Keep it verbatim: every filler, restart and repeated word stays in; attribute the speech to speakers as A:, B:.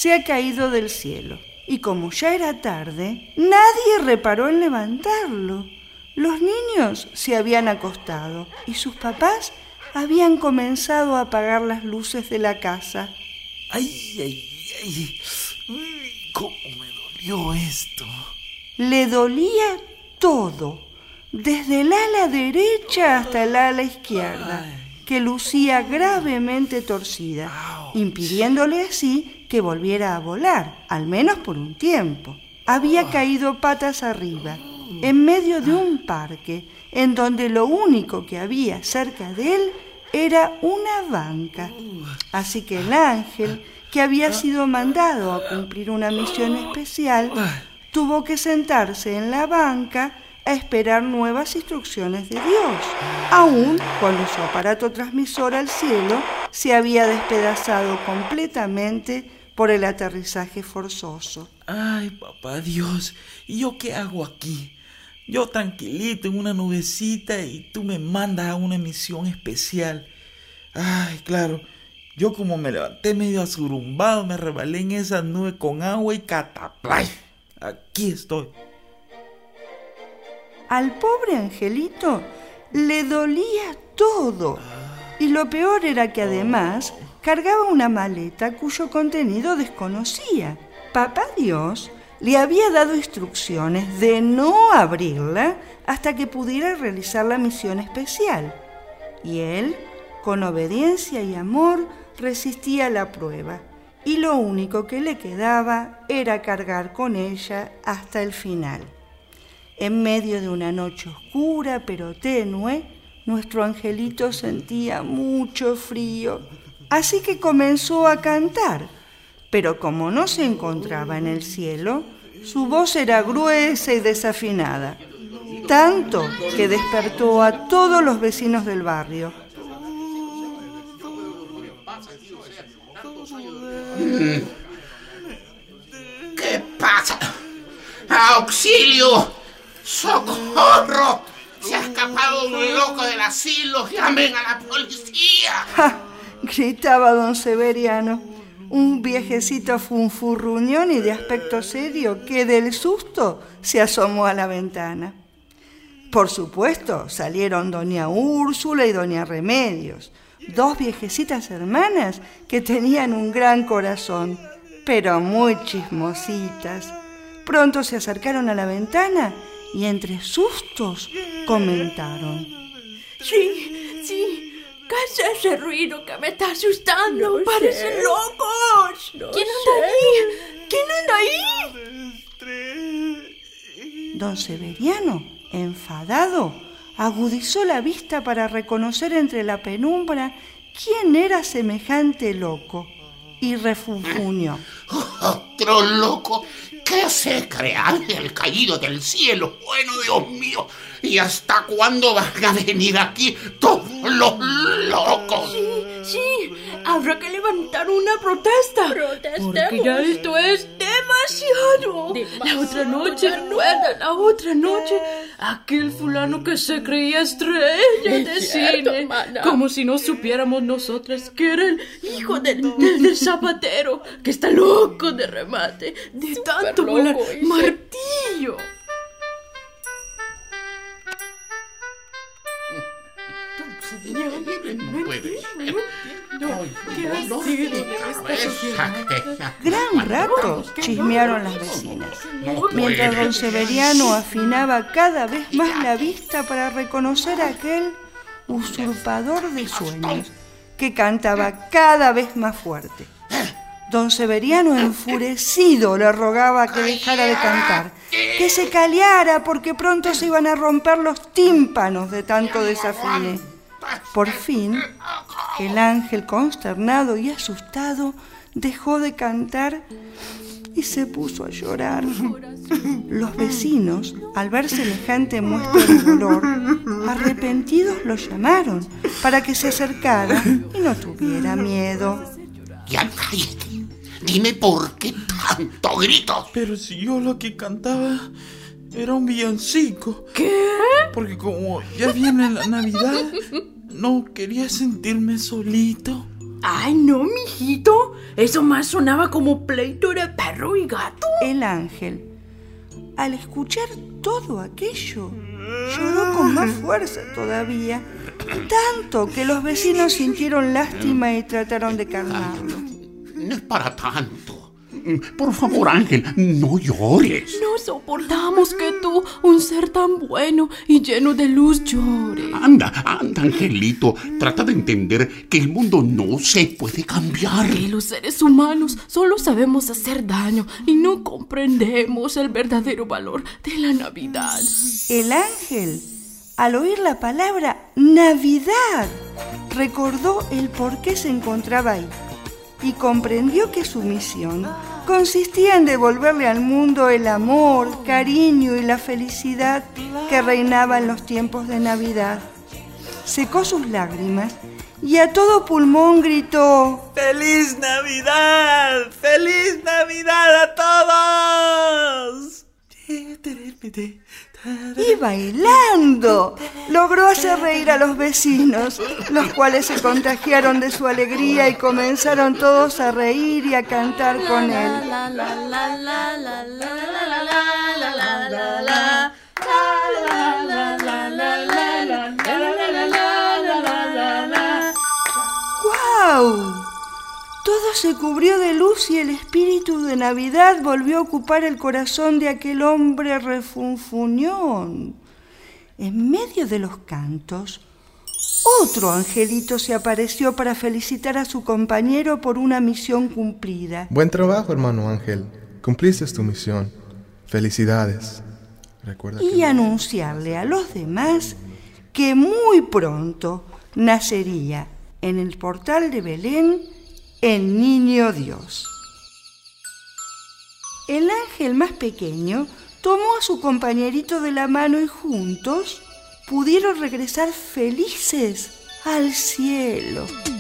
A: se ha caído del cielo. Y como ya era tarde, nadie reparó en levantarlo. Los niños se habían acostado y sus papás habían comenzado a apagar las luces de la casa.
B: ¡Ay, ay, ay! Uy, ¿cómo me dolió esto?
A: Le dolía todo, desde el ala derecha hasta el ala izquierda, que lucía gravemente torcida, impidiéndole así que volviera a volar, al menos por un tiempo. Había caído patas arriba, en medio de un parque, en donde lo único que había cerca de él era una banca. Así que el ángel, que había sido mandado a cumplir una misión especial, tuvo que sentarse en la banca a esperar nuevas instrucciones de Dios, aun cuando su aparato transmisor al cielo se había despedazado completamente por el aterrizaje forzoso.
B: Ay, papá Dios, ¿y yo qué hago aquí? Yo tranquilito en una nubecita y tú me mandas a una misión especial. Ay, claro, yo como me levanté medio asurumbado, me rebalé en esa nube con agua y cataplay. Aquí estoy.
A: Al pobre angelito le dolía todo. Y lo peor era que además cargaba una maleta cuyo contenido desconocía. Papá Dios le había dado instrucciones de no abrirla hasta que pudiera realizar la misión especial. Y él, con obediencia y amor, resistía la prueba. Y lo único que le quedaba era cargar con ella hasta el final. En medio de una noche oscura pero tenue, nuestro angelito sentía mucho frío. Así que comenzó a cantar. Pero como no se encontraba en el cielo, su voz era gruesa y desafinada, tanto que despertó a todos los vecinos del barrio.
C: ¿Qué pasa? ¡Auxilio! ¡Socorro! ¡Se ha escapado un loco del asilo! ¡Llamen a la policía!
A: ¡Ja! Gritaba don Severiano, un viejecito funfurruñón y de aspecto serio que del susto se asomó a la ventana. Por supuesto, salieron doña Úrsula y doña Remedios, dos viejecitas hermanas que tenían un gran corazón, pero muy chismositas. Pronto se acercaron a la ventana y entre sustos comentaron:
D: Sí, sí, ¿qué es ese ruido que me está asustando? No ¡Parecen sé. locos! No ¿Quién anda sé. ahí? ¿Quién anda ahí?
A: Don Severiano, enfadado, agudizó la vista para reconocer entre la penumbra quién era semejante loco y refunfuñó:
C: ¡Otro loco! ¿Qué se crea el caído del cielo? Bueno, Dios mío, ¿y hasta cuándo van a venir aquí todos los locos?
D: Sí, sí, habrá que levantar una protesta. Protestemos. Porque ya esto es demasiado. demasiado. La otra noche, recuerda, la otra noche, aquel fulano que se creía estrella de cierto, cine. Mana. Como si no supiéramos nosotras que era el hijo del, del, del zapatero, que está loco de remate, de Super tanto volar martillo.
A: Gran rato chismearon las vecinas, mientras don Severiano afinaba cada vez más la vista para reconocer a aquel usurpador de sueños que cantaba cada vez más fuerte. Don Severiano, enfurecido, le rogaba que dejara de cantar, que se callara porque pronto se iban a romper los tímpanos de tanto desafine. Por fin, el ángel, consternado y asustado, dejó de cantar y se puso a llorar. Los vecinos, al ver semejante muestra de dolor, arrepentidos lo llamaron para que se acercara y no tuviera miedo.
C: Ya cállate. Dime por qué tanto grito.
B: Pero si yo lo que cantaba era un villancico.
D: ¿Qué?
B: Porque como ya viene la Navidad, no quería sentirme solito.
D: Ay, no, mijito. Eso más sonaba como pleito de perro y gato.
A: El ángel, al escuchar todo aquello, lloró con más fuerza todavía, tanto que los vecinos sintieron lástima y trataron de calmarlo.
C: No es para tanto. Por favor, Ángel, no llores.
D: No soportamos que tú, un ser tan bueno y lleno de luz, llores.
C: Anda, anda, Angelito. Trata de entender que el mundo no se puede cambiar.
D: Que los seres humanos solo sabemos hacer daño y no comprendemos el verdadero valor de la Navidad.
A: El ángel, al oír la palabra Navidad, recordó el por qué se encontraba ahí y comprendió que su misión consistía en devolverle al mundo el amor, cariño y la felicidad que reinaba en los tiempos de Navidad. Secó sus lágrimas y a todo pulmón gritó:
B: ¡Feliz Navidad! ¡Feliz Navidad a todos!
A: Y bailando, logró hacer reír a los vecinos, los cuales se contagiaron de su alegría y comenzaron todos a reír y a cantar con él. ¡Guau! Todo se cubrió de luz y el espíritu de Navidad volvió a ocupar el corazón de aquel hombre refunfuñón. En medio de los cantos, otro angelito se apareció para felicitar a su compañero por una misión cumplida.
E: Buen trabajo, hermano Ángel. Cumpliste tu misión. Felicidades. Recuerda
A: y
E: que...
A: anunciarle a los demás que muy pronto nacería en el portal de Belén el niño Dios. El ángel más pequeño tomó a su compañerito de la mano y juntos pudieron regresar felices al cielo.